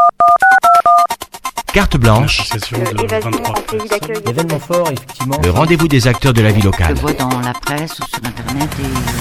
Carte blanche, événement fort, effectivement. le rendez-vous des acteurs de la vie locale. Je vois dans la presse ou sur Internet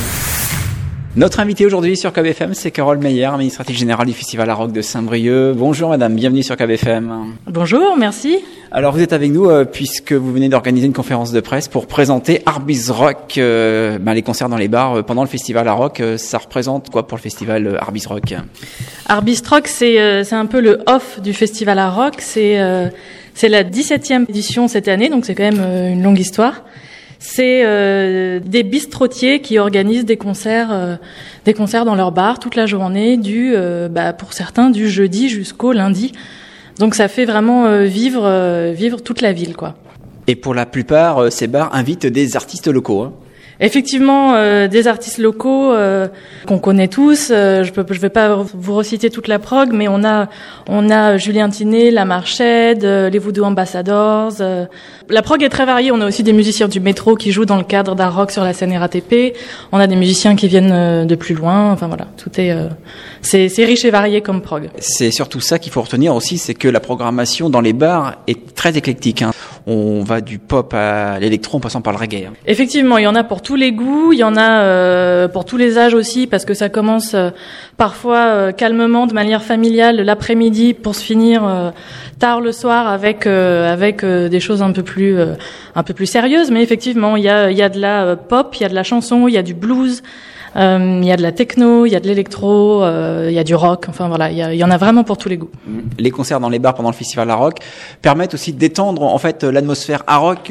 Notre invité aujourd'hui sur KBFM, c'est Carole Meyer, administrative générale du Festival Aroc de Saint-Brieuc. Bonjour madame, bienvenue sur KBFM. Bonjour, merci. Alors vous êtes avec nous puisque vous venez d'organiser une conférence de presse pour présenter Arby's Rock, les concerts dans les bars pendant le Festival Aroc. Ça représente quoi pour le festival Arby's Rock? Arby's Rock, c'est un peu le off du Festival Aroc. C'est la 17e édition cette année, donc c'est quand même une longue histoire. C'est des bistrotiers qui organisent des concerts dans leur bar toute la journée, pour certains du jeudi jusqu'au lundi. Donc ça fait vraiment vivre toute la ville, quoi. Et pour la plupart, ces bars invitent des artistes locaux, hein. Effectivement, des artistes locaux qu'on connaît tous. Je vais pas vous reciter toute la prog, mais on a Julien Tinet, La Marchède, les Voodoo Ambassadors. La prog est très variée. On a aussi des musiciens du métro qui jouent dans le cadre d'un rock sur la scène RATP. On a des musiciens qui viennent de plus loin. Enfin voilà, tout c'est riche et varié comme prog. C'est surtout ça qu'il faut retenir aussi, c'est que la programmation dans les bars est très éclectique, hein. On va du pop à l'électro en passant par le reggae, hein. Effectivement, il y en a pour tous les goûts, il y en a pour tous les âges aussi, parce que ça commence parfois calmement, de manière familiale, l'après-midi, pour se finir tard le soir avec des choses un peu plus sérieuses. Mais effectivement, il y a de la pop, il y a de la chanson, il y a du blues. Il y a de la techno, il y a de l'électro, il y a du rock, enfin voilà, il y en a vraiment pour tous les goûts. Les concerts dans les bars pendant le festival Aroc permettent aussi d'étendre en fait l'atmosphère Aroc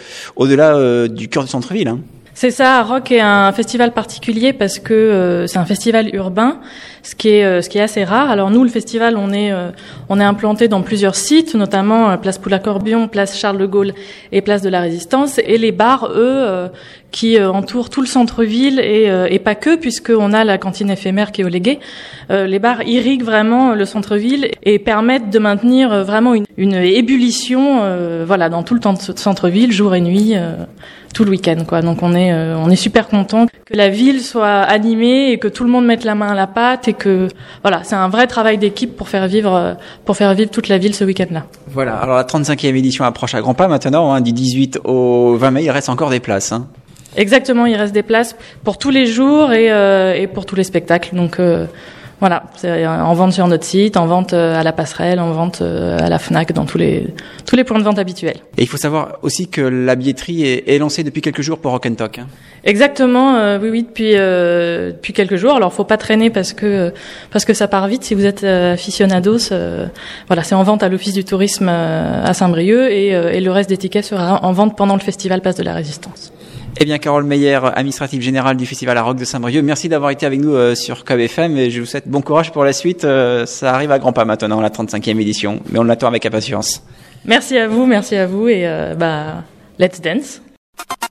au-delà du cœur du centre-ville, hein. C'est ça, Aroc est un festival particulier parce que c'est un festival urbain, ce qui est assez rare. Alors nous, le festival, on est implanté dans plusieurs sites, notamment place Poulain-Corbion, place Charles de Gaulle et place de la Résistance. Et les bars, eux, qui entourent tout le centre-ville et pas que, puisqu'on a la cantine éphémère qui est au Légué. Les bars irriguent vraiment le centre-ville et permettent de maintenir vraiment une ébullition, dans tout le centre-ville, jour et nuit. Tout le week-end, quoi. Donc on est super content que la ville soit animée et que tout le monde mette la main à la pâte et que c'est un vrai travail d'équipe pour faire vivre toute la ville ce week-end-là. Voilà. Alors la 35e édition approche à grands pas maintenant, hein, du 18 au 20 mai, il reste encore des places, hein. Exactement, il reste des places pour tous les jours et pour tous les spectacles. Donc c'est en vente sur notre site, en vente à la passerelle, en vente à la Fnac, dans tous les points de vente habituels. Et il faut savoir aussi que la billetterie est lancée depuis quelques jours pour Rock & Talk, hein. Exactement, oui, depuis quelques jours. Alors faut pas traîner parce que ça part vite. Si vous êtes aficionados, c'est en vente à l'Office du tourisme à Saint-Brieuc et le reste des tickets sera en vente pendant le festival Place de la Résistance. Eh bien, Carole Meyer, administrative générale du Festival Aroc de Saint-Brieuc, merci d'avoir été avec nous sur KBFM et je vous souhaite bon courage pour la suite. Ça arrive à grands pas maintenant, la 35e édition, mais on l'attend avec impatience. Merci à vous et let's dance.